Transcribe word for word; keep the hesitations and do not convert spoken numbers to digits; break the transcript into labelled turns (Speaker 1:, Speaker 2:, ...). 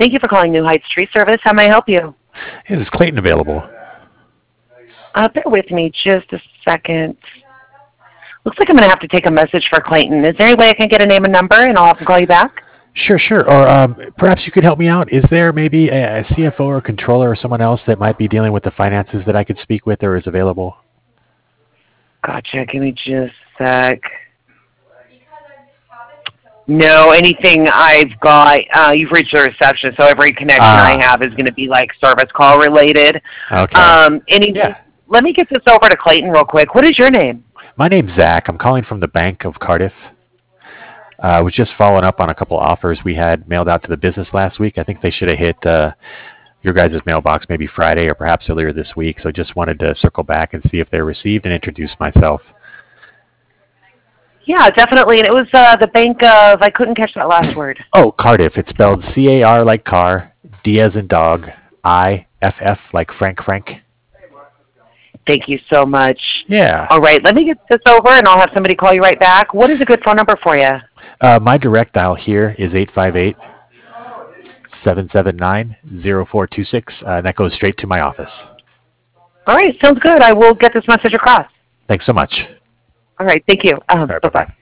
Speaker 1: Thank you for calling New Heights Tree Service. How may I help you?
Speaker 2: Is Clayton available?
Speaker 1: Uh, bear with me just a second. Looks like I'm going to have to take a message for Clayton. Is there any way I can get a name and number and I'll have him call you back?
Speaker 2: Sure, sure. Or um, perhaps you could help me out. Is there maybe a, a C F O or controller or someone else that might be dealing with the finances that I could speak with or is available?
Speaker 1: Gotcha. Give me just a sec. No, anything I've got, uh, you've reached the reception, so every connection
Speaker 2: Ah.
Speaker 1: I have is going to be like service call related.
Speaker 2: Okay.
Speaker 1: Um, any,
Speaker 2: Yeah.
Speaker 1: Let me get this over to Clayton real quick. What is your name?
Speaker 2: My name's Zach. I'm calling from the Bank of Cardiff. Uh, I was just following up on a couple offers we had mailed out to the business last week. I think they should have hit uh, your guys' mailbox maybe Friday or perhaps earlier this week. So just wanted to circle back and see if they're received and introduce myself.
Speaker 1: Yeah, definitely. And it was uh, the bank of, I couldn't catch that last word.
Speaker 2: Oh, Cardiff. It's spelled C A R like car, D as in dog, I F F like Frank Frank.
Speaker 1: Thank you so much.
Speaker 2: Yeah.
Speaker 1: All right, let me get this over and I'll have somebody call you right back. What is a good phone number for you?
Speaker 2: Uh, my direct dial here is eight five eight, seven seven nine, zero four two six. Uh, that goes straight to my office.
Speaker 1: All right, sounds good. I will get this message across.
Speaker 2: Thanks so much.
Speaker 1: All right, thank you. Um,
Speaker 2: All right,
Speaker 1: bye-bye.
Speaker 2: bye-bye.